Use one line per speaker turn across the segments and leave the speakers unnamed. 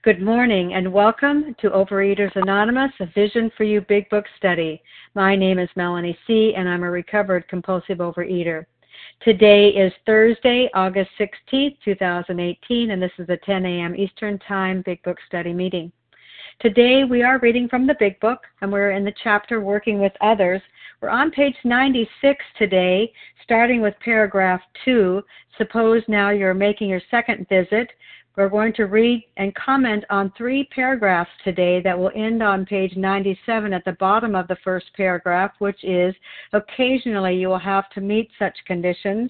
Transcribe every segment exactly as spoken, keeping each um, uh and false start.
Good morning and welcome to Overeaters Anonymous, a Vision for You Big Book Study. My name is Melanie C. and I'm a recovered compulsive overeater. Today is Thursday, August sixteenth, two thousand eighteen, and this is a ten a.m. Eastern Time Big Book Study meeting. Today we are reading from the Big Book and we're in the chapter Working with Others. We're on page ninety-six today, starting with paragraph two. Suppose now you're making your second visit. We're going to read and comment on three paragraphs today that will end on page ninety-seven at the bottom of the first paragraph, which is, occasionally you will have to meet such conditions.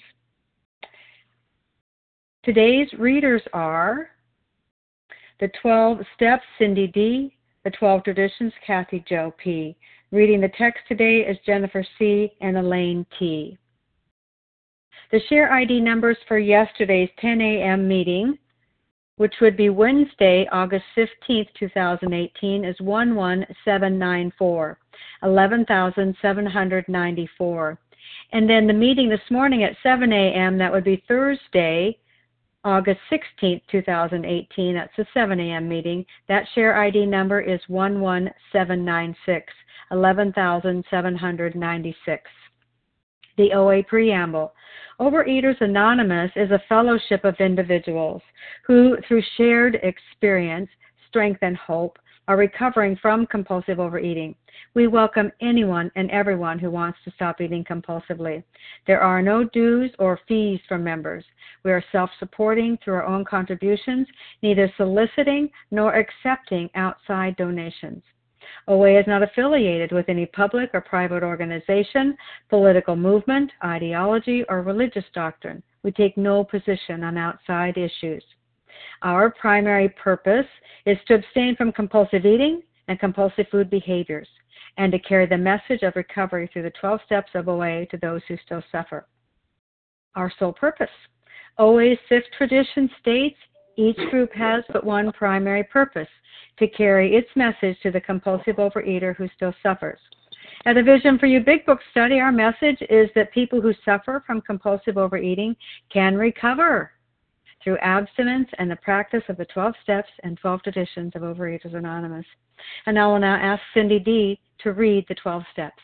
Today's readers are the twelve Steps, Cindy D., the twelve Traditions, Kathy Jo P. Reading the text today is Jennifer C. and Elaine T. The share I D numbers for yesterday's ten a.m. meeting, which would be Wednesday, August fifteenth, two thousand eighteen, is one one seven nine four, eleven thousand seven hundred ninety-four. And then the meeting this morning at seven a.m., that would be Thursday, August sixteenth, two thousand eighteen, that's the seven a.m. meeting. That share I D number is one one seven nine six, eleven thousand seven hundred ninety-six. The O A Preamble. Overeaters Anonymous is a fellowship of individuals who, through shared experience, strength, and hope, are recovering from compulsive overeating. We welcome anyone and everyone who wants to stop eating compulsively. There are no dues or fees for members. We are self-supporting through our own contributions, neither soliciting nor accepting outside donations. O A is not affiliated with any public or private organization, political movement, ideology, or religious doctrine. We take no position on outside issues. Our primary purpose is to abstain from compulsive eating and compulsive food behaviors, and to carry the message of recovery through the twelve steps of O A to those who still suffer. Our sole purpose. O A's fifth tradition states each group has but one primary purpose, to carry its message to the compulsive overeater who still suffers. At the Vision for You Big Book Study, our message is that people who suffer from compulsive overeating can recover through abstinence and the practice of the twelve steps and twelve traditions of Overeaters Anonymous. And I will now ask Cindy D. to read the twelve steps.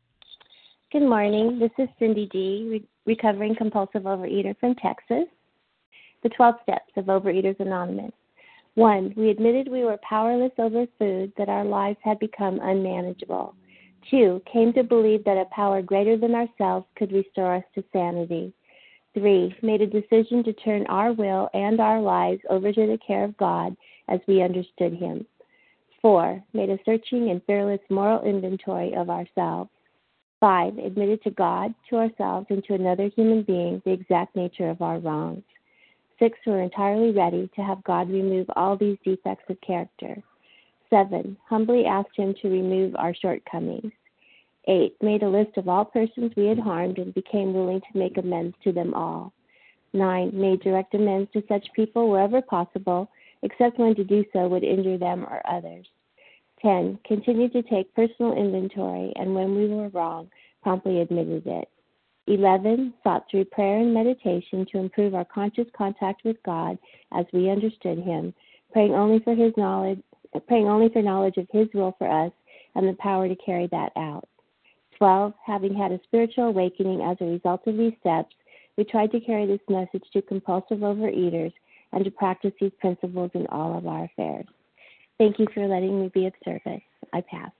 Good morning. This is Cindy D., re- recovering compulsive overeater from Texas. The twelve steps of Overeaters Anonymous. One, we admitted we were powerless over food, that our lives had become unmanageable. Two, came to believe that a power greater than ourselves could restore us to sanity. Three, made a decision to turn our will and our lives over to the care of God as we understood Him. Four, made a searching and fearless moral inventory of ourselves. Five, admitted to God, to ourselves, and to another human being the exact nature of our wrongs. Six, were entirely ready to have God remove all these defects of character. Seven, humbly asked Him to remove our shortcomings. Eight, made a list of all persons we had harmed and became willing to make amends to them all. Nine, made direct amends to such people wherever possible, except when to do so would injure them or others. Ten, continued to take personal inventory, and when we were wrong, promptly admitted it. Eleven, sought through prayer and meditation to improve our conscious contact with God as we understood Him, praying only for His knowledge, praying only for knowledge of His will for us and the power to carry that out. Twelve, having had a spiritual awakening as a result of these steps, we tried to carry this message to compulsive overeaters and to practice these principles in all of our affairs. Thank you for letting me be of service. I pass.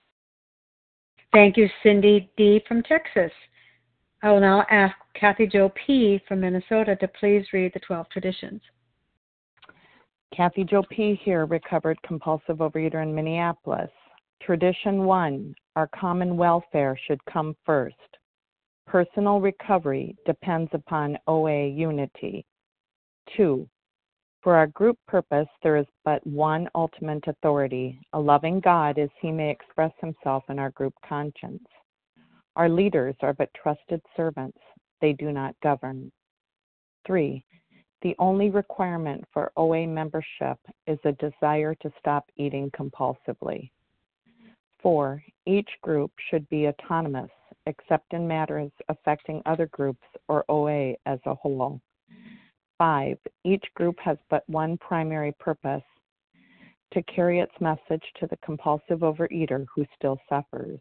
Thank you, Cindy D. from Texas. I will now ask Kathy Jo P. from Minnesota to please read the twelve traditions.
Kathy Jo P. here, recovered compulsive overeater in Minneapolis. Tradition one, our common welfare should come first. Personal recovery depends upon O A unity. Two, for our group purpose, there is but one ultimate authority, a loving God as He may express Himself in our group conscience. Our leaders are but trusted servants. They do not govern. Three, the only requirement for O A membership is a desire to stop eating compulsively. Four, each group should be autonomous, except in matters affecting other groups or O A as a whole. Five, each group has but one primary purpose, to carry its message to the compulsive overeater who still suffers.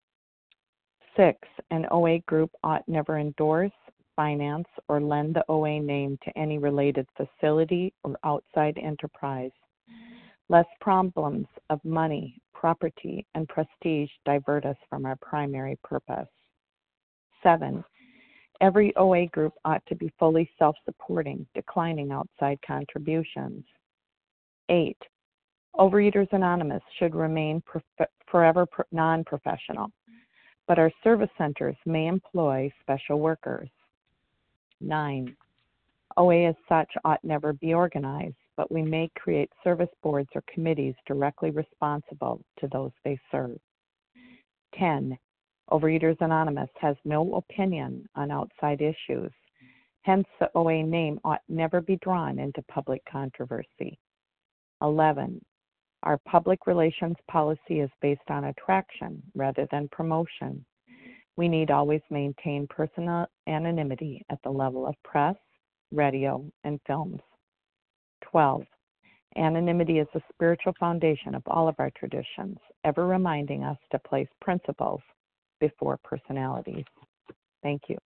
Six, an O A group ought never endorse, finance, or lend the O A name to any related facility or outside enterprise, lest problems of money, property, and prestige divert us from our primary purpose. Seven, every O A group ought to be fully self-supporting, declining outside contributions. Eight, Overeaters Anonymous should remain prof- forever pro- non-professional, but our service centers may employ special workers. Nine, O A as such ought never be organized, but we may create service boards or committees directly responsible to those they serve. Ten, Overeaters Anonymous has no opinion on outside issues. Hence, the O A name ought never be drawn into public controversy. Eleven, our public relations policy is based on attraction rather than promotion. We need always maintain personal anonymity at the level of press, radio, and films. Twelve, anonymity is the spiritual foundation of all of our traditions, ever reminding us to place principles before personalities. Thank you.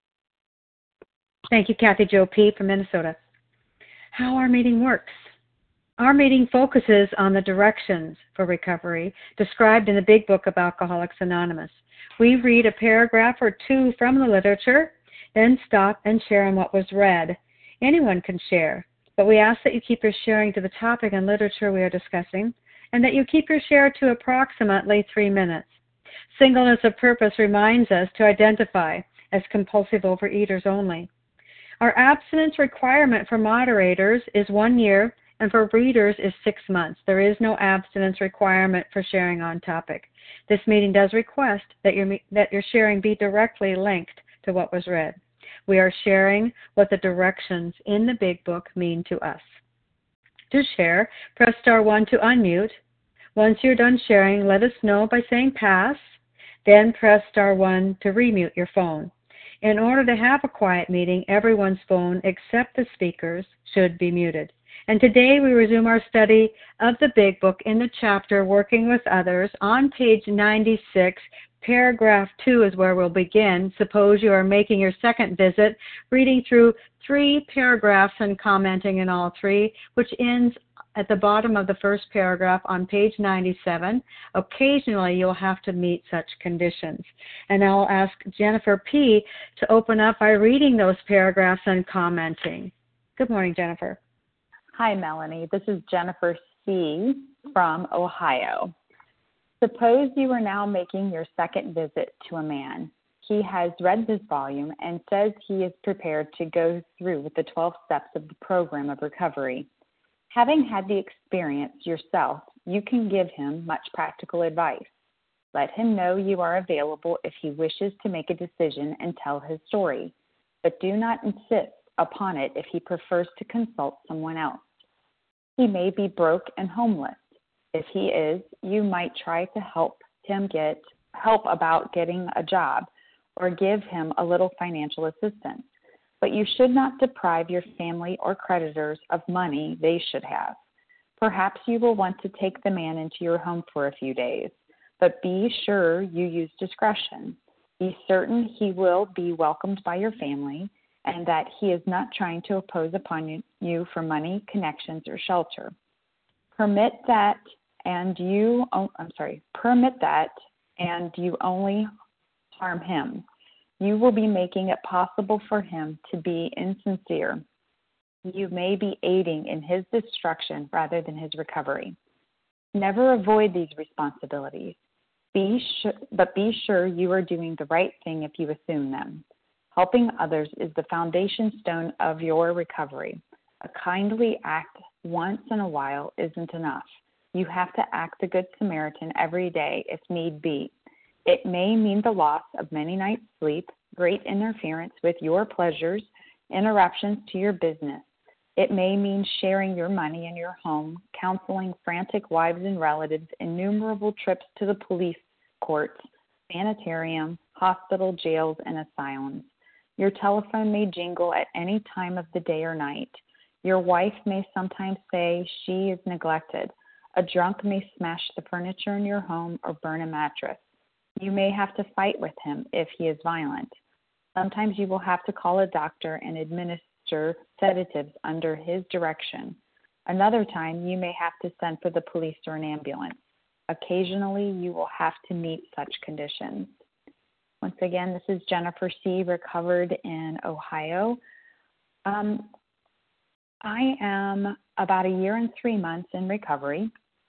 Thank you, Kathy Jo P. from Minnesota. How our meeting works. Our meeting focuses on the directions for recovery described in the Big Book of Alcoholics Anonymous. We read a paragraph or two from the literature, then stop and share on what was read. Anyone can share, but we ask that you keep your sharing to the topic and literature we are discussing, and that you keep your share to approximately three minutes. Singleness of purpose reminds us to identify as compulsive overeaters only. Our abstinence requirement for moderators is one year, and for readers is six months. There is no abstinence requirement for sharing on topic. This meeting does request that your, that your sharing be directly linked to what was read. We are sharing what the directions in the Big Book mean to us. To share, press star one to unmute. Once you're done sharing, let us know by saying pass. Then press star one to remute your phone. In order to have a quiet meeting, everyone's phone except the speaker's should be muted. And today we resume our study of the Big Book in the chapter Working with Others. On page ninety-six, paragraph two is where we'll begin. Suppose you are making your second visit, reading through three paragraphs and commenting in all three, which ends at the bottom of the first paragraph on page ninety-seven. Occasionally you'll have to meet such conditions. And I'll ask Jennifer P. to open up by reading those paragraphs and commenting. Good morning, Jennifer.
Hi, Melanie. This is Jennifer C. from Ohio. Suppose you are now making your second visit to a man. He has read this volume and says he is prepared to go through with the twelve steps of the program of recovery. Having had the experience yourself, you can give him much practical advice. Let him know you are available if he wishes to make a decision and tell his story, but do not insist upon it if he prefers to consult someone else. He may be broke and homeless. If he is, you might try to help him get help about getting a job or give him a little financial assistance. But you should not deprive your family or creditors of money they should have. Perhaps you will want to take the man into your home for a few days, but be sure you use discretion. Be certain he will be welcomed by your family and that he is not trying to impose upon you for money, connections, or shelter. Permit that and you, I'm sorry, permit that and you only harm him. You will be making it possible for him to be insincere. You may be aiding in his destruction rather than his recovery. Never avoid these responsibilities, be sure, but be sure you are doing the right thing if you assume them. Helping others is the foundation stone of your recovery. A kindly act once in a while isn't enough. You have to act the Good Samaritan every day if need be. It may mean the loss of many nights' sleep, great interference with your pleasures, interruptions to your business. It may mean sharing your money in your home, counseling frantic wives and relatives, innumerable trips to the police courts, sanitarium, hospital, jails, and asylums. Your telephone may jingle at any time of the day or night. Your wife may sometimes say she is neglected. A drunk may smash the furniture in your home or burn a mattress. You may have to fight with him if he is violent. Sometimes you will have to call a doctor and administer sedatives under his direction. Another time, you may have to send for the police or an ambulance. Occasionally, you will have to meet such conditions. Once again, this is Jennifer C., recovered in Ohio. Um, I am about a year and three months in recovery,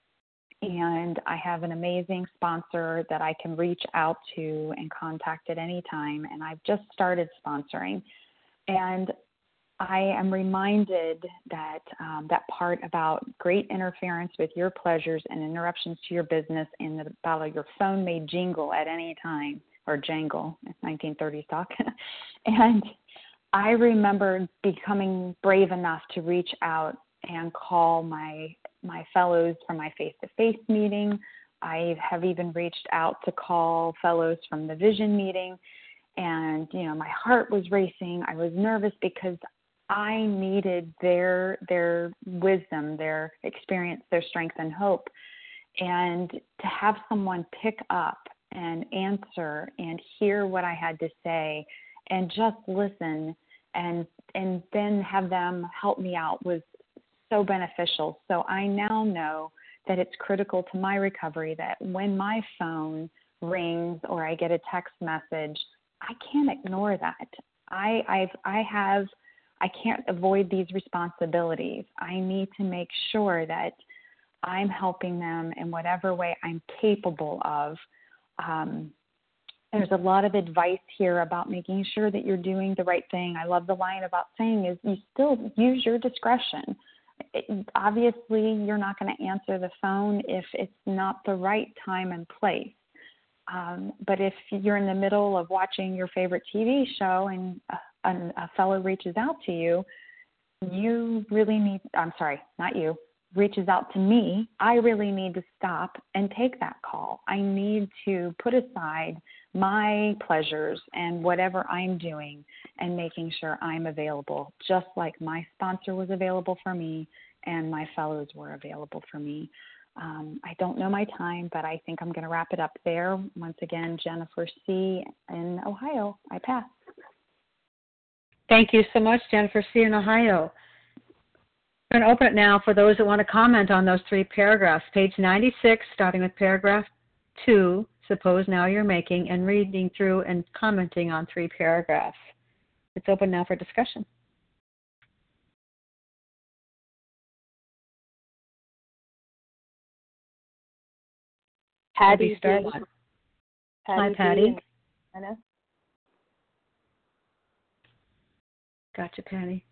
and I have an amazing sponsor that I can reach out to and contact at any time, and I've just started sponsoring. And I am reminded that um, that part about great interference with your pleasures and interruptions to your business, and the, about your phone may jingle at any time, or jangle, nineteen thirties talk. And I remember becoming brave enough to reach out and call my my fellows from my face-to-face meeting. I have even reached out to call fellows from the vision meeting. And, you know, my heart was racing. I was nervous because I needed their their wisdom, their experience, their strength and hope. And to have someone pick up and answer and hear what I had to say and just listen and and then have them help me out was so beneficial. So I now know that it's critical to my recovery that when my phone rings or I get a text message, I can't ignore that. I I've I have I can't avoid these responsibilities. I need to make sure that I'm helping them in whatever way I'm capable of. Um, there's a lot of advice here about making sure that you're doing the right thing. I love the line about saying is you still use your discretion. It, obviously, you're not going to answer the phone if it's not the right time and place. Um, but if you're in the middle of watching your favorite T V show and a, a, a fellow reaches out to you, you really need, I'm sorry, not you, reaches out to me, I really need to stop and take that call. I need to put aside my pleasures and whatever I'm doing and making sure I'm available, just like my sponsor was available for me and my fellows were available for me. Um, I don't know my time, but I think I'm going to wrap it up there. Once again, Jennifer C. in Ohio. I pass.
Thank you so much, Jennifer C. in Ohio. I'm going to open it now for those that want to comment on those three paragraphs. Page ninety-six, starting with paragraph two, suppose now you're making, and reading through and commenting on three paragraphs. It's open now for discussion.
Patty,
start.
Patty
Hi, Patty.
Anna.
Gotcha, Patty.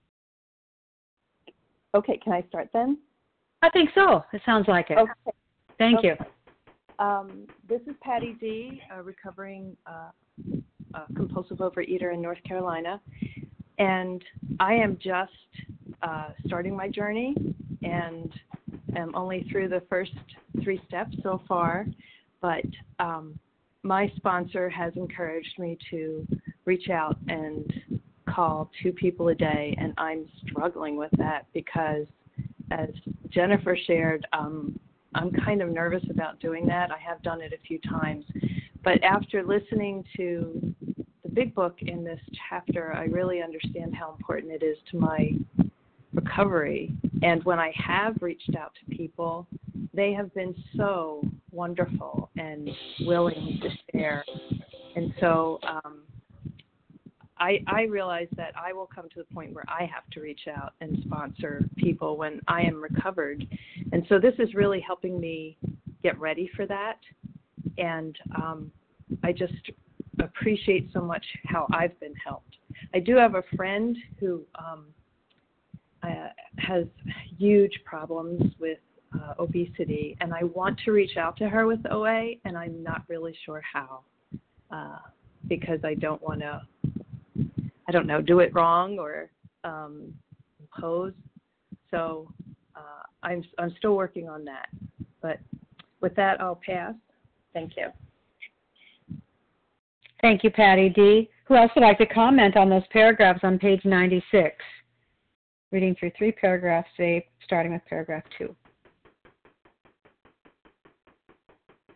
Okay, can I start then?
I think so. It sounds like it.
Okay.
Thank
okay.
you.
Um, this is Patty D., a recovering uh, uh, compulsive overeater in North Carolina, and I am just uh, starting my journey and am only through the first three steps so far, but um, my sponsor has encouraged me to reach out and call two people a day, and I'm struggling with that because, as Jennifer shared, um, I'm kind of nervous about doing that. I have done it a few times, but after listening to the big book in this chapter, I really understand how important it is to my recovery. And when I have reached out to people, they have been so wonderful and willing to share. And so um, I, I realize that I will come to the point where I have to reach out and sponsor people when I am recovered. And so this is really helping me get ready for that. And um, I just appreciate so much how I've been helped. I do have a friend who um, uh, has huge problems with uh, obesity, and I want to reach out to her with O A, and I'm not really sure how uh, because I don't want to I don't know, do it wrong or um, impose. So uh, I'm I'm still working on that. But with that, I'll pass. Thank you.
Thank you, Patty D. Who else would like to comment on those paragraphs on page ninety-six? Reading through three paragraphs today, starting with paragraph two.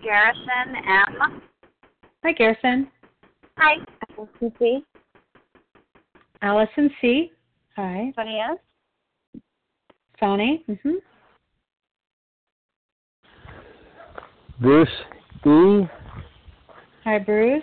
Garrison M.
Hi, Garrison.
Hi.
Allison C.
Allison C. Hi.
Sonny S.
Sonny. Mm-hmm.
Bruce E.
Hi, Bruce.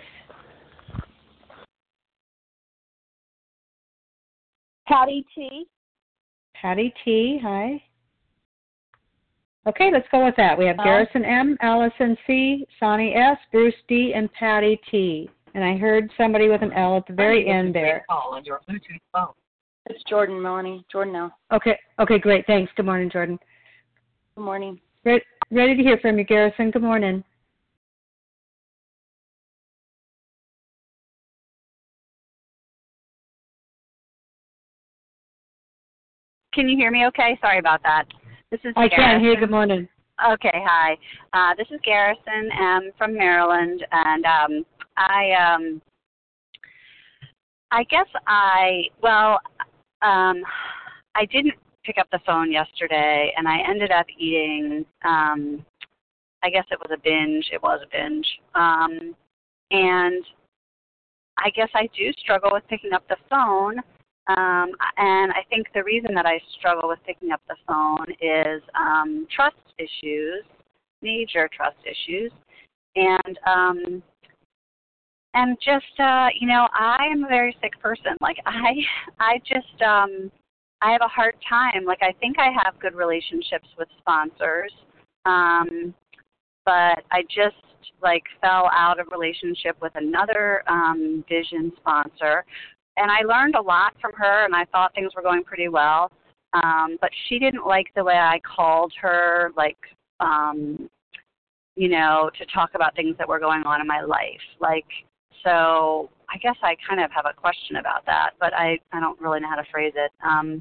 Patty T.
Patty T. Hi. Okay, let's go with that. We have Garrison M, Allison C, Sonny S, Bruce D, and Patty T. And I heard somebody with an L at the very end there.
Call on your Bluetooth phone.
It's Jordan, Melanie. Jordan L.
Okay, okay, great. Thanks. Good morning, Jordan.
Good morning.
Re- ready to hear from you, Garrison. Good morning.
Can you hear me okay? Sorry about that. This is
I
Garrison.
can hear you. Good morning.
Okay, hi. Uh, this is Garrison M from Maryland, and um, I um, I guess I, well, um, I didn't pick up the phone yesterday, and I ended up eating, um, I guess it was a binge. It was a binge. Um, and I guess I do struggle with picking up the phone. Um, and I think the reason that I struggle with picking up the phone is um, trust issues, major trust issues, and um, and just uh, you know, I am a very sick person. Like I, I just um, I have a hard time. Like I think I have good relationships with sponsors, um, but I just like fell out of relationship with another um, vision sponsor. And I learned a lot from her, and I thought things were going pretty well. Um, but she didn't like the way I called her, like, um, you know, to talk about things that were going on in my life. Like, so I guess I kind of have a question about that, but I, I don't really know how to phrase it. Um,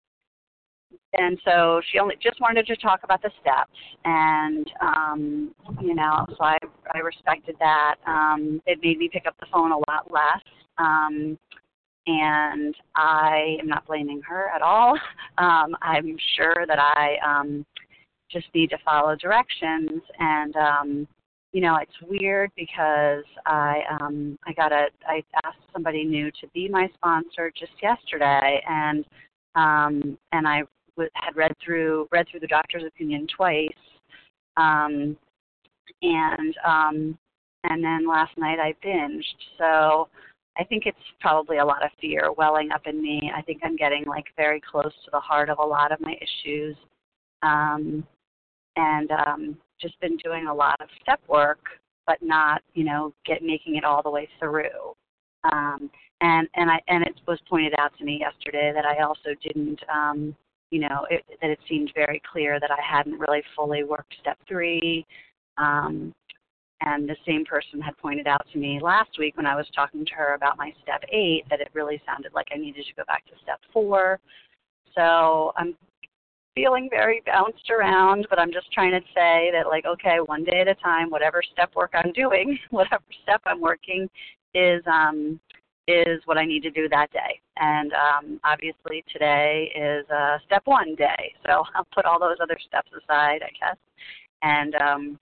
and so she only just wanted to talk about the steps, and, um, you know, so I, I respected that. Um, it made me pick up the phone a lot less. Um, And I am not blaming her at all. Um, I'm sure that I um, just need to follow directions. And, um, you know, it's weird because I um, I got a I asked somebody new to be my sponsor just yesterday, and um, and I w- had read through read through the doctor's opinion twice, um, and um, and then last night I binged. So I think it's probably a lot of fear welling up in me. I think I'm getting like very close to the heart of a lot of my issues, um, and um, just been doing a lot of step work, but not, you know, get making it all the way through. Um, and and I and it was pointed out to me yesterday that I also didn't, um, you know, it, that it seemed very clear that I hadn't really fully worked step three. Um, And the same person had pointed out to me last week when I was talking to her about my step eight that it really sounded like I needed to go back to step four. So I'm feeling very bounced around, but I'm just trying to say that, like, okay, one day at a time, whatever step work I'm doing, whatever step I'm working is um, is what I need to do that day. And um, obviously today is uh, step one day. So I'll put all those other steps aside, I guess. And um,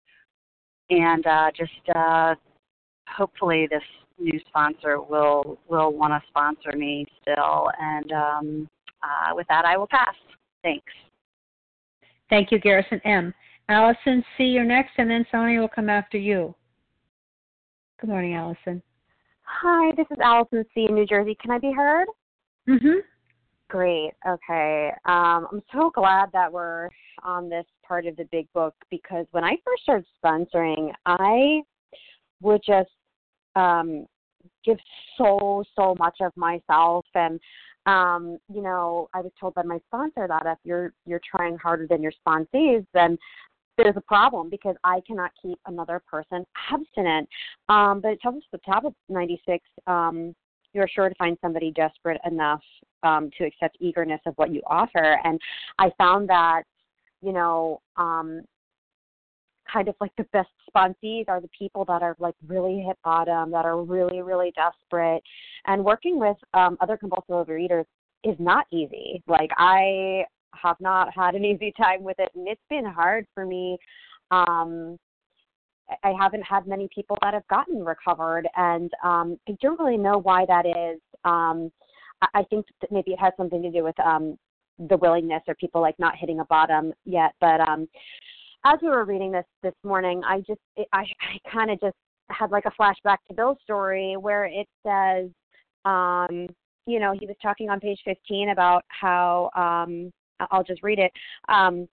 And uh, just uh, hopefully this new sponsor will will want to sponsor me still. And um, uh, with that, I will pass. Thanks.
Thank you, Garrison M. Allison C., you're next, and then Sonny will come after you. Good morning, Allison.
Hi, this is Allison C. in New Jersey. Can I be heard?
Mm-hmm.
Great. Okay. Um, I'm so glad that we're on this part of the big book, because when I first started sponsoring, I would just um, give so, so much of myself. And, um, you know, I was told by my sponsor that if you're you're trying harder than your sponsees, then there's a problem, because I cannot keep another person abstinent. Um, but it tells us at the top of ninety-six, um, you're sure to find somebody desperate enough um, to accept eagerness of what you offer. And I found that, you know, um, kind of like the best sponsees are the people that are like really hit bottom, that are really, really desperate. And working with um, other compulsive overeaters is not easy. Like, I have not had an easy time with it, and it's been hard for me um, I haven't had many people that have gotten recovered, and um, I don't really know why that is. Um, I, I think that maybe it has something to do with um, the willingness or people like not hitting a bottom yet. But um, as we were reading this this morning, I just it, I, I kind of just had like a flashback to Bill's story where it says, um, you know, he was talking on page fifteen about how, um, I'll just read it. Um,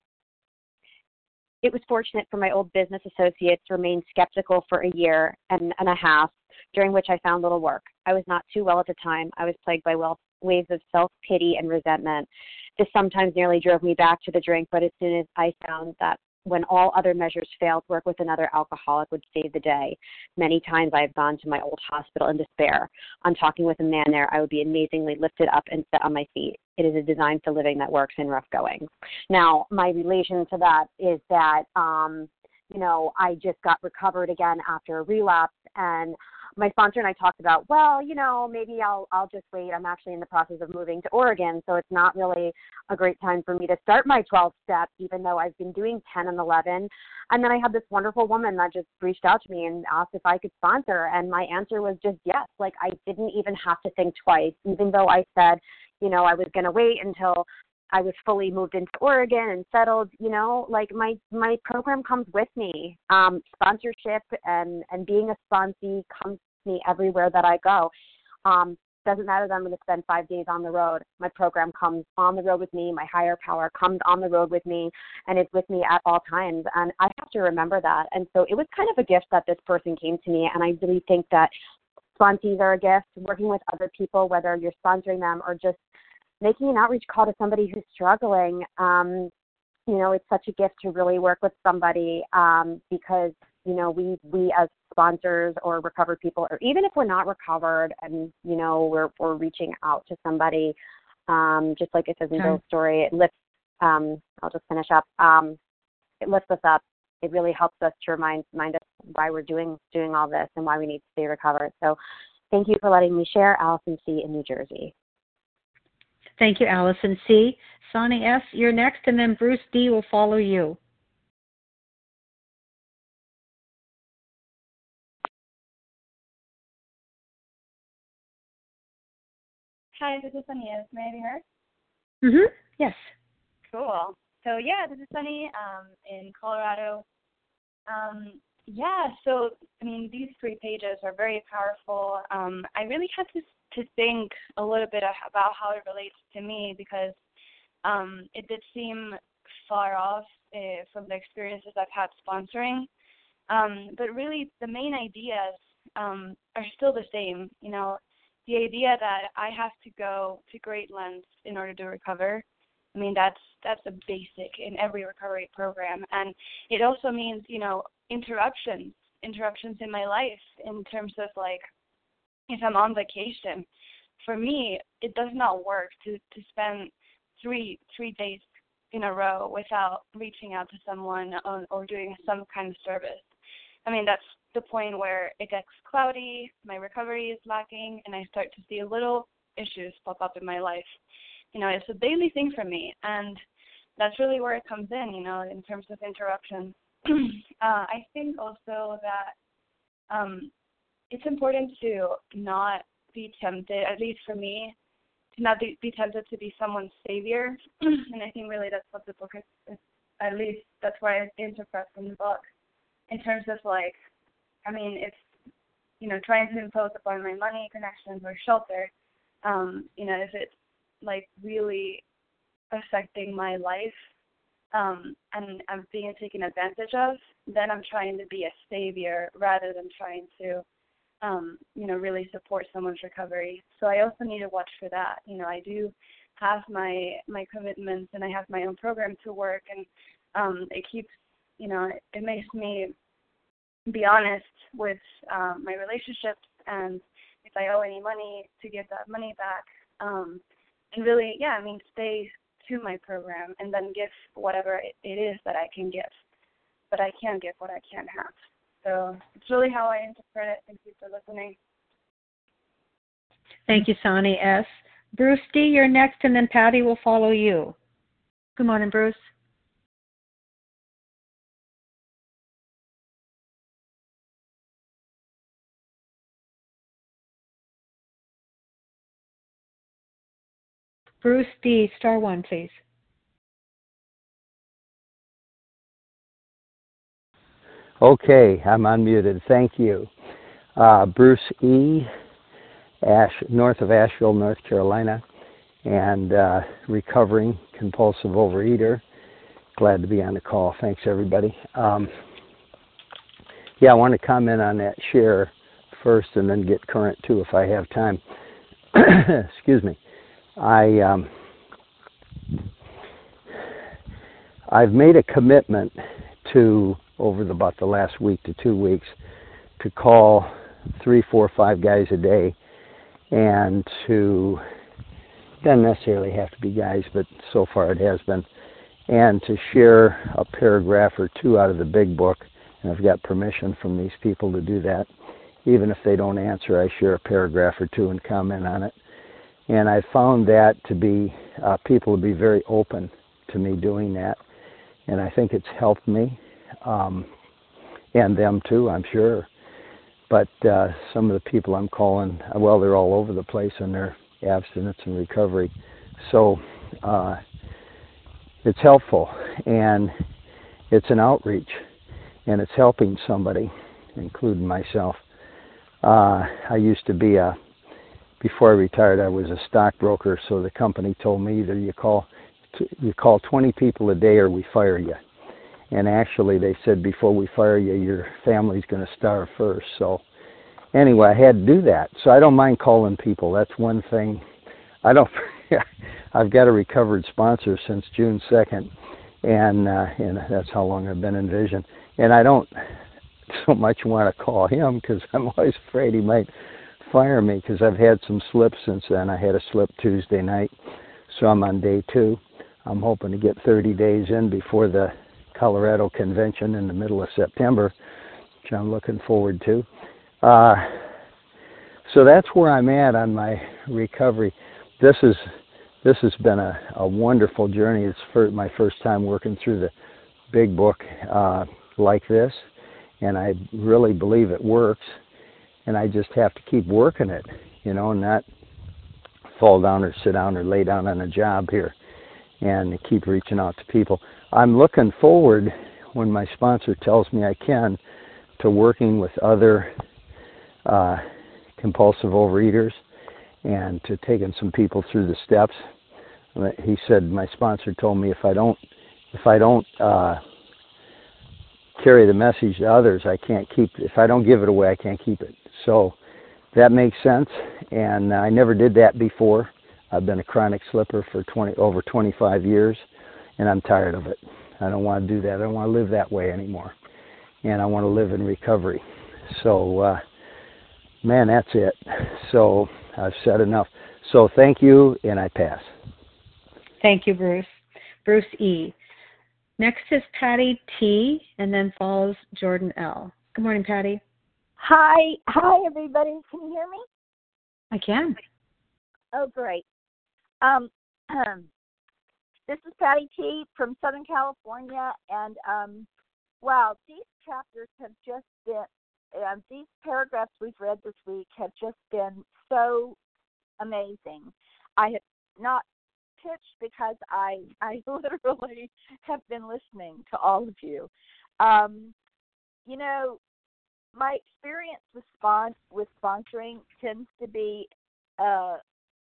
it was fortunate for my old business associates to remain skeptical for a year and, and a half, during which I found little work. I was not too well at the time. I was plagued by well, waves of self-pity and resentment. This sometimes nearly drove me back to the drink, but as soon as I found that when all other measures failed, work with another alcoholic would save the day. Many times I have gone to my old hospital in despair. On talking with a man there, I would be amazingly lifted up and set on my feet. It is a design for living that works in rough going. Now, my relation to that is that, um, you know, I just got recovered again after a relapse, and my sponsor and I talked about, well, you know, maybe I'll I'll just wait. I'm actually in the process of moving to Oregon, so it's not really a great time for me to start my twelve steps, even though I've been doing ten and eleven. And then I had this wonderful woman that just reached out to me and asked if I could sponsor, and my answer was just yes. Like, I didn't even have to think twice, even though I said, you know, I was going to wait until I was fully moved into Oregon and settled. You know, like my my program comes with me. Um, sponsorship and, and being a sponsee comes with me everywhere that I go. Um, doesn't matter that I'm going to spend five days on the road. My program comes on the road with me. My higher power comes on the road with me, and it's with me at all times. And I have to remember that. And so it was kind of a gift that this person came to me, and I really think that sponsees are a gift. Working with other people, whether you're sponsoring them or just making an outreach call to somebody who's struggling, um, you know, it's such a gift to really work with somebody um, because, you know, we, we as sponsors or recovered people, or even if we're not recovered and, you know, we're, we're reaching out to somebody, um, just like it says in Bill's story, it lifts, um, I'll just finish up, um, it lifts us up. It really helps us to remind, remind us why we're doing, doing all this and why we need to stay recovered. So thank you for letting me share. Allison C. in New Jersey.
Thank you, Allison C. Sonny S., you're next, and then Bruce D. will follow you.
Hi, this is Sunny. May I be heard?
Mm-hmm. Yes.
Cool. So, yeah, this is Sunny um, in Colorado. Um, yeah, so, I mean, these three pages are very powerful. Um, I really had to to think a little bit about how it relates to me because um, it did seem far off uh, from the experiences I've had sponsoring. Um, but really, the main ideas um, are still the same. You know, the idea that I have to go to great lengths in order to recover. I mean, that's that's a basic in every recovery program. And it also means, you know, interruptions, interruptions in my life in terms of, like, if I'm on vacation. For me, it does not work to, to spend three three days in a row without reaching out to someone or, or doing some kind of service. I mean, that's the point where it gets cloudy, my recovery is lacking, and I start to see little issues pop up in my life. You know, it's a daily thing for me, and that's really where it comes in, you know, in terms of interruptions. uh, I think also that um, it's important to not be tempted, at least for me, to not be, be tempted to be someone's savior. And I think really that's what the book is, is, at least that's what I interpret from the book. In terms of, like, I mean, it's, you know, trying to impose upon my money, connections, or shelter, um, you know, if it's, like, really affecting my life um, and I'm being taken advantage of, then I'm trying to be a savior rather than trying to, um, you know, really support someone's recovery. So I also need to watch for that. You know, I do have my my commitments and I have my own program to work, and um, it keeps, you know, it, it makes me be honest with um, my relationships, and if I owe any money, to give that money back. Um, and really, yeah, I mean, stay to my program and then give whatever it, it is that I can give. But I can't give what I can't have. So it's really how I interpret it. Thank you for listening.
Thank you, Sonny S. Bruce D., you're next, and then Patty will follow you. Good morning, Bruce. Bruce D., star one, please.
Okay, I'm unmuted. Thank you. Uh, Bruce E., Ash, north of Asheville, North Carolina, and uh, recovering compulsive overeater. Glad to be on the call. Thanks, everybody. Um, yeah, I want to comment on that share first and then get current, too, if I have time. Excuse me. I, um, I've made a commitment to, over the, about the last week to two weeks, to call three, four, five guys a day, and to, doesn't necessarily have to be guys, but so far it has been, and to share a paragraph or two out of the big book, and I've got permission from these people to do that. Even if they don't answer, I share a paragraph or two and comment on it. And I found that to be, uh, people to be very open to me doing that, and I think it's helped me, um, and them too, I'm sure. But uh, some of the people I'm calling, well, they're all over the place in their abstinence and recovery. So uh, it's helpful, and it's an outreach, and it's helping somebody, including myself. Uh, I used to be a, before I retired, I was a stockbroker, so the company told me either you call, you call twenty people a day or we fire you. And actually, they said, before we fire you, your family's going to starve first. So anyway, I had to do that. So I don't mind calling people. That's one thing. I don't. I've got a recovered sponsor since June second, and uh, and that's how long I've been in Vision. And I don't so much want to call him because I'm always afraid he might fire me because I've had some slips since then. I had a slip Tuesday night, so I'm on day two. I'm hoping to get thirty days in before the Colorado convention in the middle of September, which I'm looking forward to. Uh, so that's where I'm at on my recovery. This is this has been a, a wonderful journey. It's for my first time working through the big book uh, like this, and I really believe it works. And I just have to keep working it, you know, and not fall down or sit down or lay down on a job here, and keep reaching out to people. I'm looking forward, when my sponsor tells me I can, to working with other uh, compulsive overeaters and to taking some people through the steps. He said, my sponsor told me if I don't, if I don't uh, carry the message to others, I can't keep. If I don't give it away, I can't keep it. So that makes sense, and I never did that before. I've been a chronic slipper for twenty over twenty-five years, and I'm tired of it. I don't want to do that. I don't want to live that way anymore, and I want to live in recovery. So, uh, man, that's it. So I've said enough. So thank you, and I pass.
Thank you, Bruce. Bruce E. Next is Patty T, and then follows Jordan L. Good morning, Patty.
Hi. Hi, everybody. Can you hear me?
I can.
Oh, great. Um, this is Patty T from Southern California, and um, wow, these chapters have just been, uh, these paragraphs we've read this week have just been so amazing. I have not pitched because I, I literally have been listening to all of you. Um, you know, my experience with, spon- with sponsoring tends to be uh,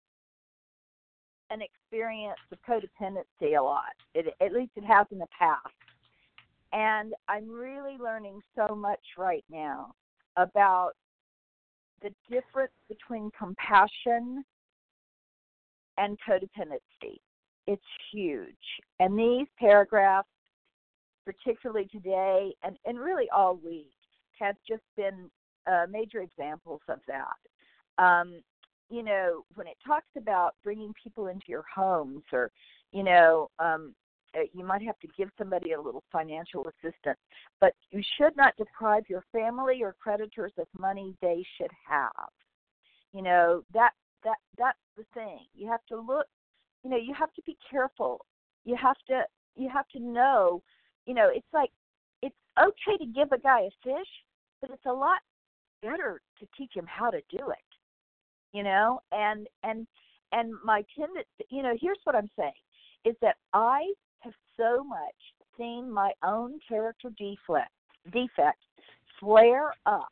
an experience of codependency a lot. It, at least it has in the past. And I'm really learning so much right now about the difference between compassion and codependency. It's huge. And these paragraphs, particularly today and, and really all week, have just been uh, major examples of that. Um, you know, when it talks about bringing people into your homes, or, you know, um, you might have to give somebody a little financial assistance, but you should not deprive your family or creditors of money they should have. You know, that that that's the thing. You have to look, you know, you have to be careful. You have to you have to know, you know, it's like, it's okay to give a guy a fish, but it's a lot better to teach him how to do it. You know, and and and my tendency, you know, here's what I'm saying, is that I have so much seen my own character defect, defect flare up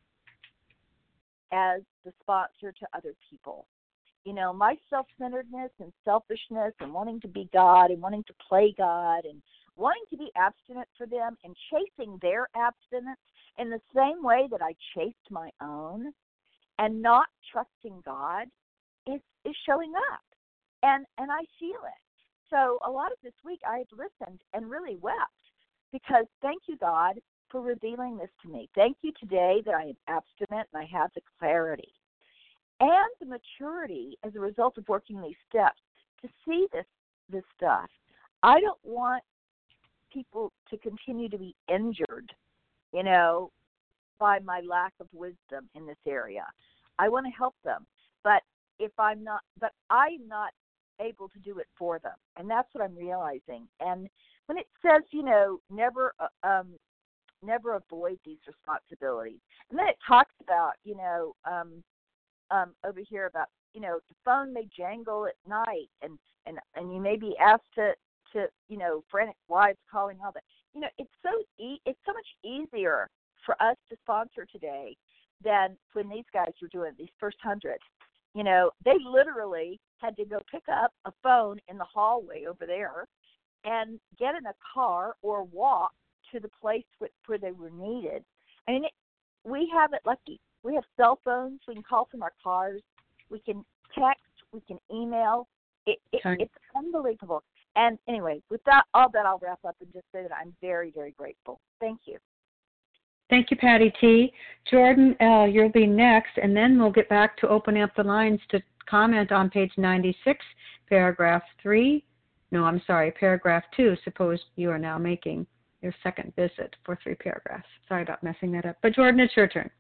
as the sponsor to other people. You know, my self-centeredness and selfishness and wanting to be God and wanting to play God and wanting to be abstinent for them and chasing their abstinence in the same way that I chased my own and not trusting God is, is showing up. And and I feel it. So a lot of this week I have listened and really wept because thank you, God, for revealing this to me. Thank you today that I am abstinent and I have the clarity and the maturity as a result of working these steps to see this this stuff. I don't want people to continue to be injured, you know, by my lack of wisdom in this area. I want to help them, but if I'm not, but I'm not able to do it for them, and that's what I'm realizing. And when it says, you know, never, uh, um, never avoid these responsibilities, and then it talks about, you know, um, um, over here about, you know, the phone may jangle at night, and and and you may be asked to to, you know, frantic wives calling, all that. You know, it's so e- it's so much easier for us to sponsor today than when these guys were doing these first hundred. You know, they literally had to go pick up a phone in the hallway over there and get in a car or walk to the place where, where they were needed. I mean, it, we have it lucky. We have cell phones. We can call from our cars. We can text. We can email. It, it, it's unbelievable. And anyway, with that, all that, I'll wrap up and just say that I'm very, very grateful. Thank you.
Thank you, Patty T. Jordan L., you'll be next, and then we'll get back to opening up the lines to comment on page ninety-six, paragraph three. No, I'm sorry, paragraph two. Suppose you are now making your second visit for three paragraphs. Sorry about messing that up. But Jordan, it's your turn.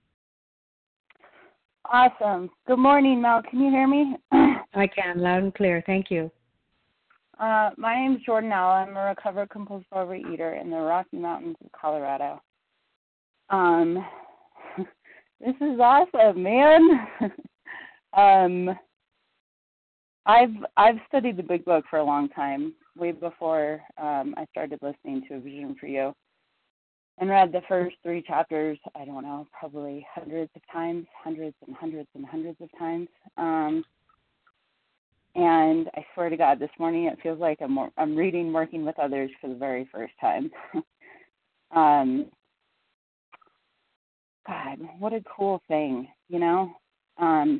Awesome. Good morning, Mel. Can you hear me?
I can, loud and clear. Thank you.
Uh, my name is Jordan L. I'm a recovered compulsive overeater in the Rocky Mountains of Colorado. Um, this is awesome, man. um, I've I've studied the Big Book for a long time, way before um, I started listening to A Vision for You, and read the first three chapters. I don't know, probably hundreds of times, hundreds and hundreds and hundreds of times. Um, and I swear to God, this morning it feels like I'm I'm reading Working with Others for the very first time. um. God, what a cool thing, you know? Um,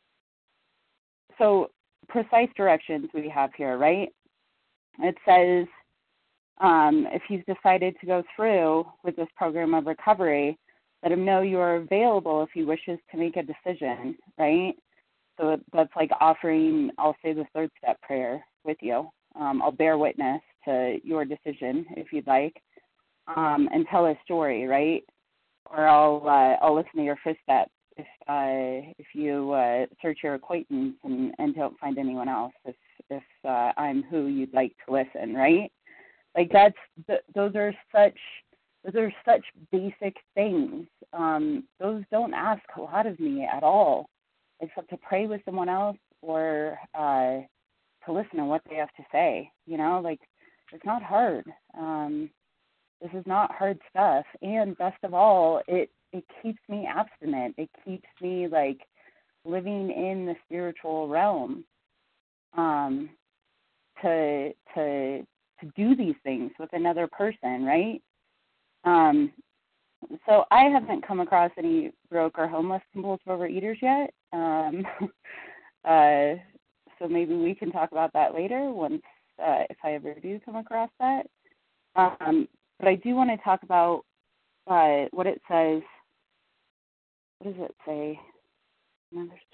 so precise directions we have here, right? It says um, if he's decided to go through with this program of recovery, let him know you are available if he wishes to make a decision, right? So that's like offering, I'll say the third step prayer with you. Um, I'll bear witness to your decision if you'd like, um, and tell a story, right? Or I'll uh, I'll listen to your first step if uh, if you uh, search your acquaintance and, and don't find anyone else. If if uh, I'm who you'd like to listen, right? Like that's th- those are such those are such basic things. Um, those don't ask a lot of me at all, except to pray with someone else or uh, to listen to what they have to say. You know, like it's not hard. Um, This is not hard stuff, and best of all, it, it keeps me abstinent. It keeps me, like, living in the spiritual realm um, to to to do these things with another person, right? Um, so I haven't come across any broke or homeless compulsive overeaters yet. Um, uh, so maybe we can talk about that later once, uh, if I ever do come across that. Um, But I do want to talk about uh, what it says. What does it say? No, there's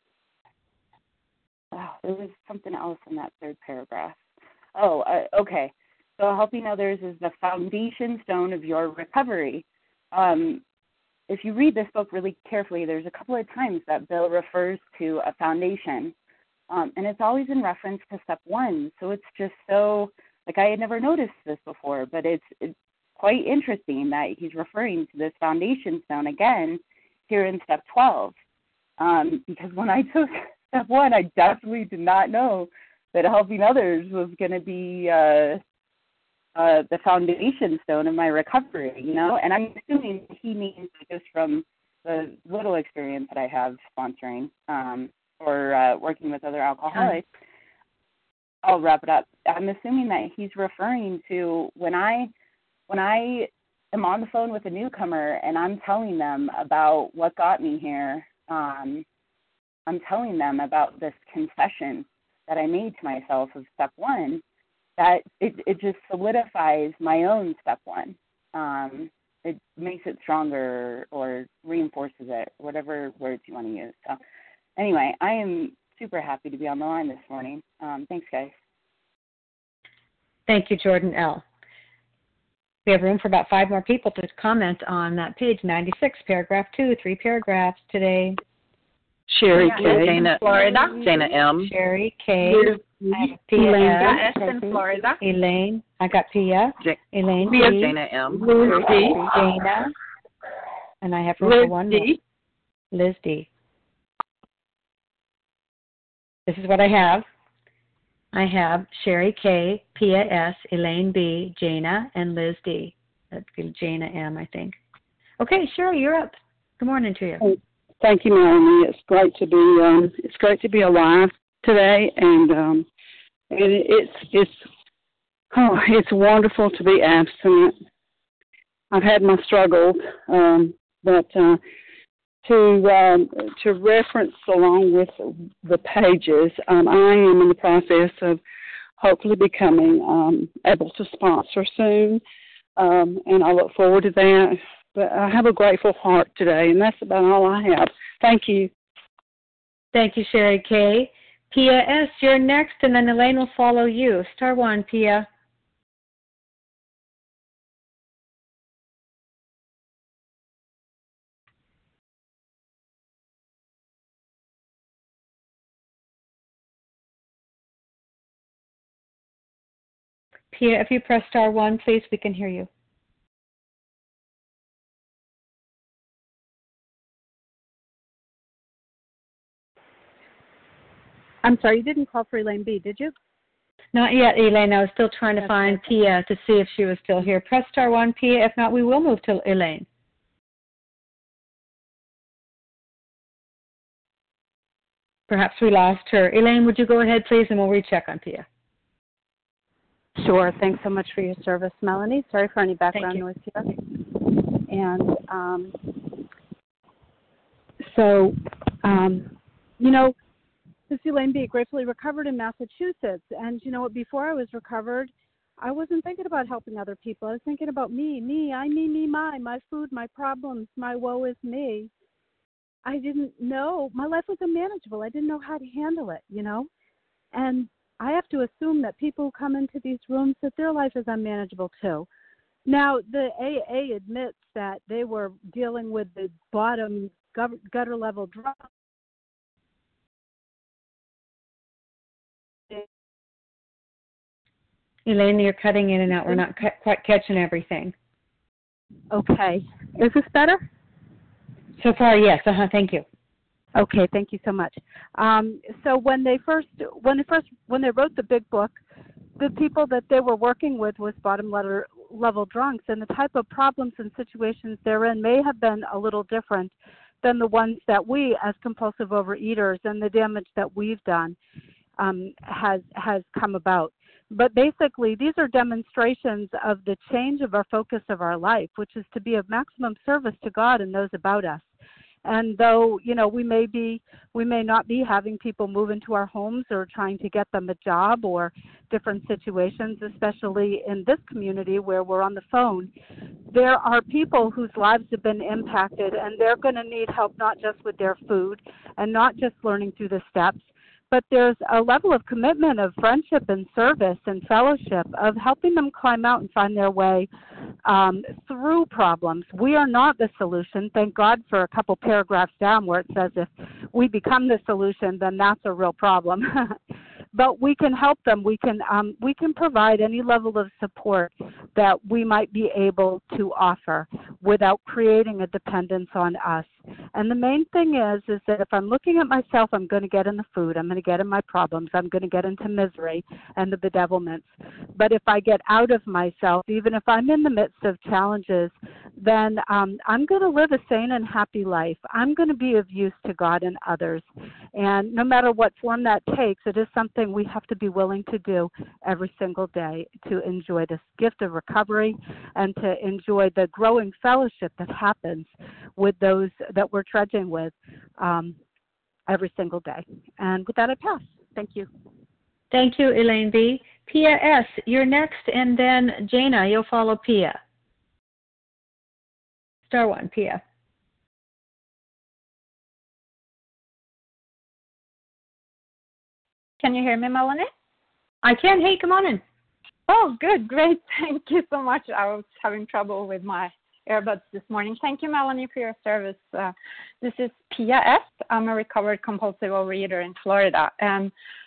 oh, there was something else in that third paragraph. Oh, uh, okay. So helping others is the foundation stone of your recovery. Um, if you read this book really carefully, there's a couple of times that Bill refers to a foundation. Um, and it's always in reference to step one. So it's just so... Like, I had never noticed this before, but it's, it's quite interesting that he's referring to this foundation stone again here in step twelve. Um, because when I took step one, I definitely did not know that helping others was going to be uh, uh, the foundation stone of my recovery, you know? And I'm assuming he means just from the little experience that I have sponsoring um, or uh, working with other alcoholics. I'll wrap it up. I'm assuming that he's referring to when I when I am on the phone with a newcomer and I'm telling them about what got me here, um, I'm telling them about this confession that I made to myself of step one, that it, it just solidifies my own step one. Um, it makes it stronger or reinforces it, whatever words you want to use. So anyway, I am super happy to be on the line this morning. Um, thanks, guys.
Thank you, Jordan L. We have room for about five more people to comment on that page ninety-six, paragraph two, three paragraphs today.
Sherry
yeah.
K. Dana, Florida. Dana M.
Sherry K.
Pia
Elaine
S. in Florida.
Elaine. I got Pia.
J-
Elaine
Pia.
P.
Dana M.
Liz
D.
Dana. And I have room
Liz
for one
D.
more. Liz D. This is what I have. I have Sherry K, Pia S, Elaine B, Jana, and Liz D. That's Jana M, I think. Okay, Sherry, you're up. Good morning to you.
Thank you, Melanie. It's great to be um, it's great to be alive today, and um, and it's it's oh, it's wonderful to be abstinent. I've had my struggles, um, but uh, to um, to reference along with the pages, um, I am in the process of hopefully becoming um, able to sponsor soon, um, and I look forward to that. But I have a grateful heart today, and that's about all I have. Thank you.
Thank you, Sherry K. Pia S., you're next, and then Elaine will follow you. Star one, Pia. Pia, if you press star one, please, we can hear you.
I'm sorry, you didn't call for Elaine B., did you?
Not yet, Elaine. I was still trying to That's find okay. Pia to see if she was still here. Press star one, Pia. If not, we will move to Elaine. Perhaps we lost her. Elaine, would you go ahead, please, and we'll recheck on Pia.
Sure. Thanks so much for your service, Melanie. Sorry for any background noise here. And um, so, um, you know, this is Elaine B., gratefully recovered in Massachusetts. And you know what, before I was recovered, I wasn't thinking about helping other people. I was thinking about me, me, I, me, me, my, my food, my problems, my woe is me. I didn't know. My life was unmanageable. I didn't know how to handle it, you know. And I have to assume that people who come into these rooms, that their life is unmanageable too. Now, the A A admits that they were dealing with the bottom gutter level drop.
Elaine, you're cutting in and out. We're not ca- quite catching everything.
Okay. Is this better?
So far, yes. Uh-huh. Thank you.
Okay, thank you so much. Um, so when they first, when they first, when they wrote the big book, the people that they were working with was bottom letter, level drunks, and the type of problems and situations they're in may have been a little different than the ones that we, as compulsive overeaters, and the damage that we've done um, has has come about. But basically, these are demonstrations of the change of our focus of our life, which is to be of maximum service to God and those about us. And though, you know, we may be, we may not be having people move into our homes or trying to get them a job or different situations, especially in this community where we're on the phone, there are people whose lives have been impacted, and they're going to need help not just with their food and not just learning through the steps, but there's a level of commitment of friendship and service and fellowship of helping them climb out and find their way um, through problems. We are not the solution. Thank God for a couple paragraphs down where it says if we become the solution, then that's a real problem. But we can help them. We can um, we can provide any level of support that we might be able to offer. without creating a dependence on us. And the main thing is, is that if I'm looking at myself, I'm going to get in the food, I'm going to get in my problems, I'm going to get into misery and the bedevilments. But if I get out of myself, even if I'm in the midst of challenges, then um, I'm going to live a sane and happy life. I'm going to be of use to God and others. And no matter what form that takes, it is something we have to be willing to do every single day to enjoy this gift of recovery and to enjoy the growing fellowship that happens with those that we're trudging with um, every single day. And with that, I pass. Thank you.
Thank you, Elaine B. Pia S., you're next, and then Jana, you'll follow Pia. Star one, Pia.
Can you hear me, Melanie?
I can. Hey, come on in.
Oh, good. Great. Thank you so much. I was having trouble with my earbuds this morning. Thank you, Melanie, for your service. Uh, this is Pia S. I'm a recovered compulsive overeater in Florida. And,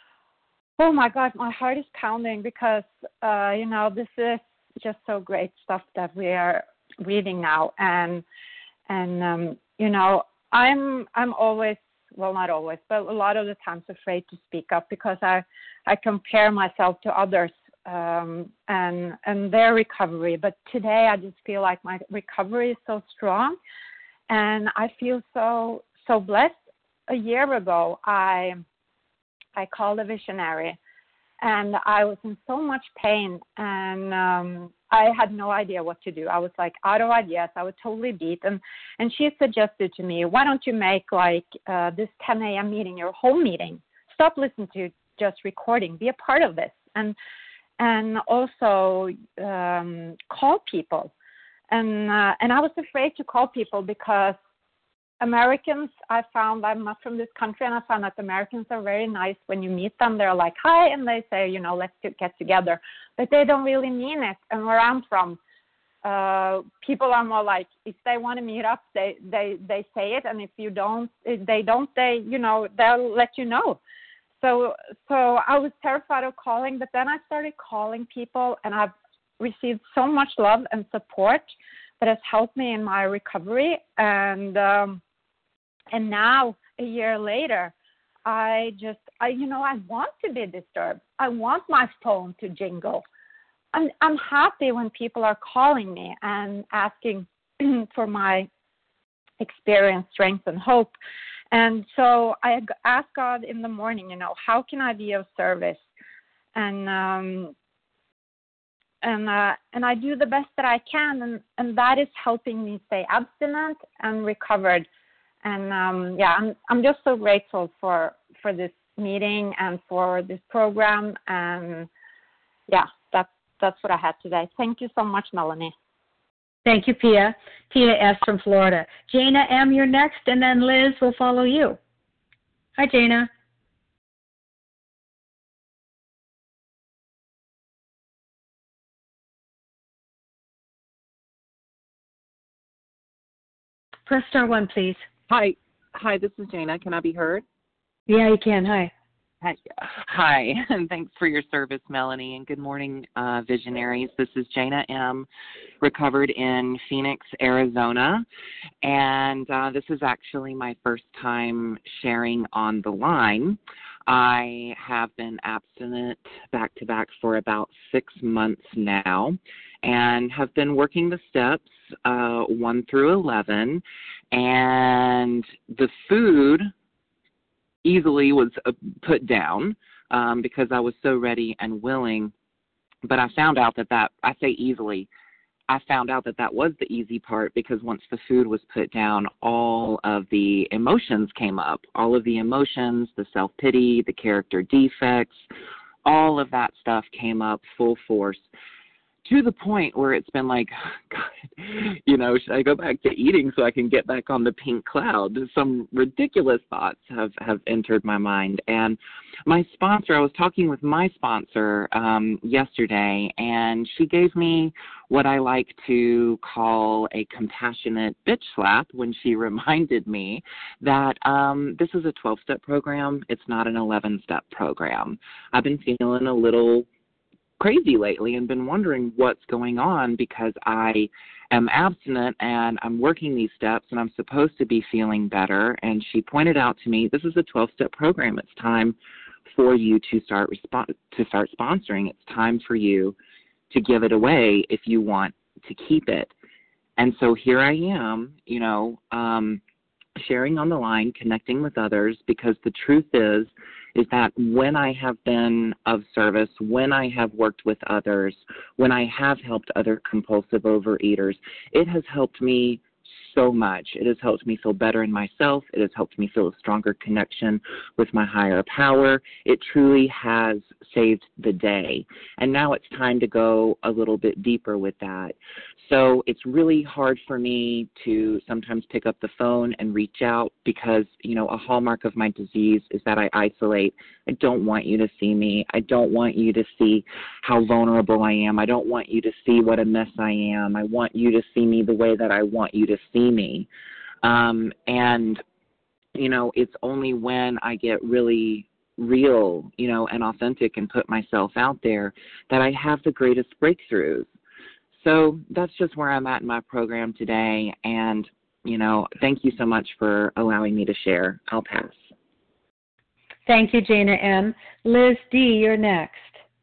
oh, my God, my heart is pounding because, uh, you know, this is just so great stuff that we are reading now. And, and um, you know, I'm I'm always, well, not always, but a lot of the times afraid to speak up because I, I compare myself to others um, and and their recovery. But today I just feel like my recovery is so strong, and I feel so so blessed. A year ago, I I called a visionary, and I was in so much pain, and um, I had no idea what to do. I was like out of ideas. I was totally beat, and and she suggested to me, why don't you make like uh, this ten a.m. meeting your home meeting? Stop listening to just recording. Be a part of this, and and also um, call people. And uh, and I was afraid to call people because Americans, I found, I'm not from this country, and I found that Americans are very nice. When you meet them, they're like, hi, and they say, you know, let's get together. But they don't really mean it. And where I'm from, uh, people are more like, if they want to meet up, they, they, they say it. And if you don't, if they don't, they, you know, they'll let you know. So, so I was terrified of calling, but then I started calling people, and I've received so much love and support that has helped me in my recovery. And, um, And now, a year later, I just, I, you know, I want to be disturbed. I want my phone to jingle. I'm, I'm happy when people are calling me and asking for my experience, strength, and hope. And so I ask God in the morning, you know, how can I be of service? And um, and uh, and I do the best that I can, and, and that is helping me stay abstinent and recovered. And um, yeah, I'm I'm just so grateful for for this meeting and for this program. And yeah, that's that's what I had today. Thank you so much, Melanie.
Thank you, Pia. Pia S. from Florida. Jana M., you're next, and then Liz will follow you. Hi, Jana. Press star one, please.
Hi. Hi, this is Jana. Can I be heard?
Yeah, you can. Hi.
Hi. Hi, and thanks for your service, Melanie, and good morning, uh, visionaries. This is Jana M., recovered in Phoenix, Arizona, and uh, this is actually my first time sharing on the line. I have been abstinent back-to-back for about six months now and have been working the steps uh, one through eleven, and the food easily was uh, put down um, because I was so ready and willing. But I found out that that, I say easily, I found out that that was the easy part, because once the food was put down, all of the emotions came up. All of the emotions, the self-pity, the character defects, all of that stuff came up full force, to the point where it's been like, God, you know, should I go back to eating so I can get back on the pink cloud? Some ridiculous thoughts have, have entered my mind. And my sponsor, I was talking with my sponsor um, yesterday, and she gave me what I like to call a compassionate bitch slap when she reminded me that um, this is a twelve-step program. It's not an eleven-step program. I've been feeling a little crazy lately and been wondering what's going on because I am abstinent and I'm working these steps and I'm supposed to be feeling better. And she pointed out to me, this is a twelve-step program. It's time for you to start respo- to start sponsoring. It's time for you to give it away if you want to keep it. And so here I am, you know, um, sharing on the line, connecting with others, because the truth is, is that when I have been of service, when I have worked with others, when I have helped other compulsive overeaters, it has helped me so much. It has helped me feel better in myself. It has helped me feel a stronger connection with my higher power. It truly has saved the day. And now it's time to go a little bit deeper with that. So it's really hard for me to sometimes pick up the phone and reach out because, you know, a hallmark of my disease is that I isolate. I don't want you to see me. I don't want you to see how vulnerable I am. I don't want you to see what a mess I am. I want you to see me the way that I want you to see me. Um, and, you know, it's only when I get really real, you know, and authentic and put myself out there that I have the greatest breakthroughs. So that's just where I'm at in my program today. And, you know, thank you so much for allowing me to share. I'll pass.
Thank you, Jana M. Liz D., you're next.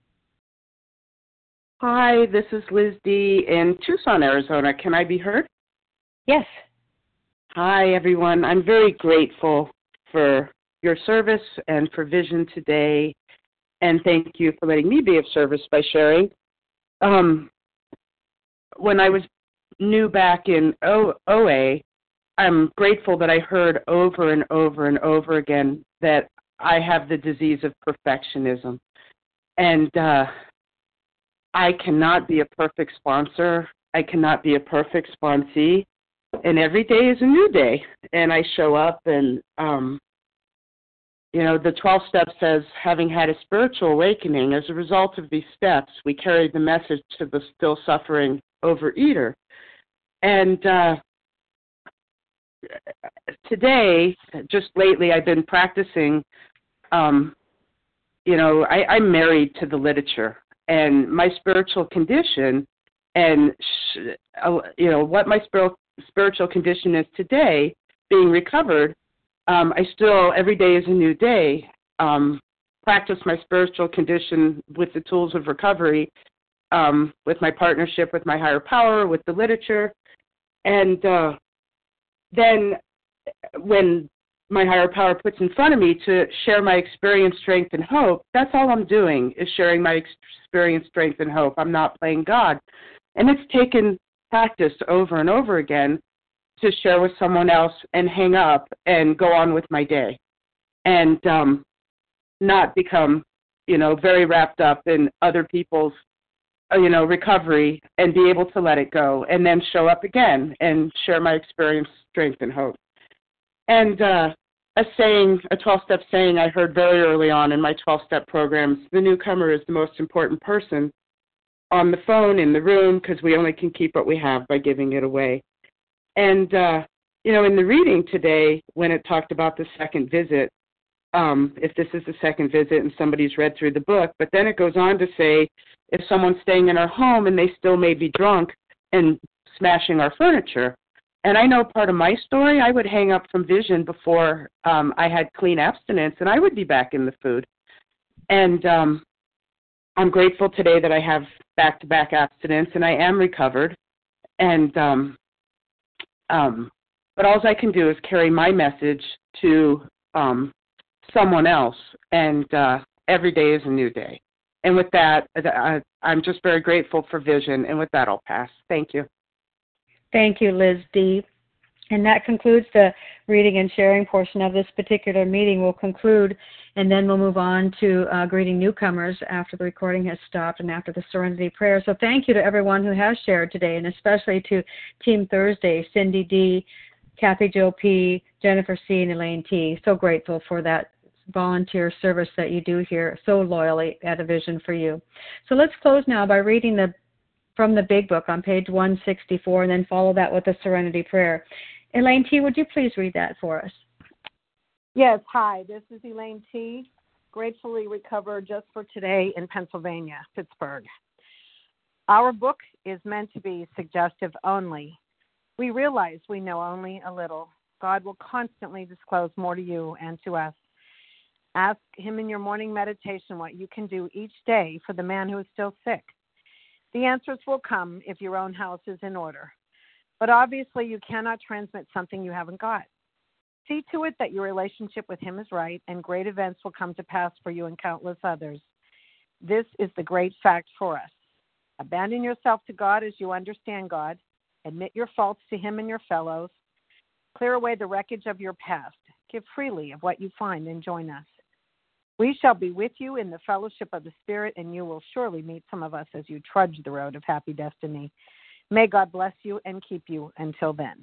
Hi, this is Liz D. in Tucson, Arizona. Can I be heard?
Yes.
Hi, everyone. I'm very grateful for your service and for Vision today. And thank you for letting me be of service by sharing. Um, When I was new back in o- OA, I'm grateful that I heard over and over and over again that I have the disease of perfectionism. And uh, I cannot be a perfect sponsor. I cannot be a perfect sponsee. And every day is a new day. And I show up and, um, you know, the twelve steps says, having had a spiritual awakening, as a result of these steps, we carry the message to the still suffering overeater. And uh, today, just lately, I've been practicing, um, you know, I, I'm married to the literature, and my spiritual condition and, sh- uh, you know, what my spir- spiritual condition is today, being recovered, um, I still, every day is a new day, um, practice my spiritual condition with the tools of recovery, Um, with my partnership with my higher power, with the literature. And uh, then when my higher power puts in front of me to share my experience, strength, and hope, that's all I'm doing is sharing my experience, strength, and hope. I'm not playing God. And it's taken practice over and over again to share with someone else and hang up and go on with my day and um, not become, you know, very wrapped up in other people's you know, recovery and be able to let it go and then show up again and share my experience, strength, and hope. And uh, a saying, a twelve-step saying I heard very early on in my twelve-step programs, the newcomer is the most important person on the phone, in the room, because we only can keep what we have by giving it away. And, uh, you know, in the reading today, when it talked about the second visit, um, if this is the second visit and somebody's read through the book, but then it goes on to say, if someone's staying in our home and they still may be drunk and smashing our furniture. And I know part of my story, I would hang up from Vision before um, I had clean abstinence, and I would be back in the food. And um, I'm grateful today that I have back-to-back abstinence, and I am recovered. And um, um, but all I can do is carry my message to um, someone else, and uh, every day is a new day. And with that, I, I'm just very grateful for Vision. And with that, I'll pass. Thank you.
Thank you, Liz D. And that concludes the reading and sharing portion of this particular meeting. We'll conclude, and then we'll move on to uh, greeting newcomers after the recording has stopped and after the Serenity Prayer. So thank you to everyone who has shared today, and especially to Team Thursday, Cindy D., Kathy Jo P., Jennifer C., and Elaine T. So grateful for that volunteer service that you do here so loyally at A Vision for You. So let's close now by reading the from the Big Book on page one sixty-four and then follow that with the Serenity Prayer. Elaine T., would you please read that for us?
Yes, hi, this is Elaine T. gratefully recovered just for today in Pennsylvania, Pittsburgh. Our book is meant to be suggestive only. We realize we know only a little. God will constantly disclose more to you and to us. Ask him in your morning meditation what you can do each day for the man who is still sick. The answers will come if your own house is in order. But obviously you cannot transmit something you haven't got. See to it that your relationship with him is right, and great events will come to pass for you and countless others. This is the great fact for us. Abandon yourself to God as you understand God. Admit your faults to him and your fellows. Clear away the wreckage of your past. Give freely of what you find and join us. We shall be with you in the fellowship of the Spirit, and you will surely meet some of us as you trudge the road of happy destiny. May God bless you and keep you until then.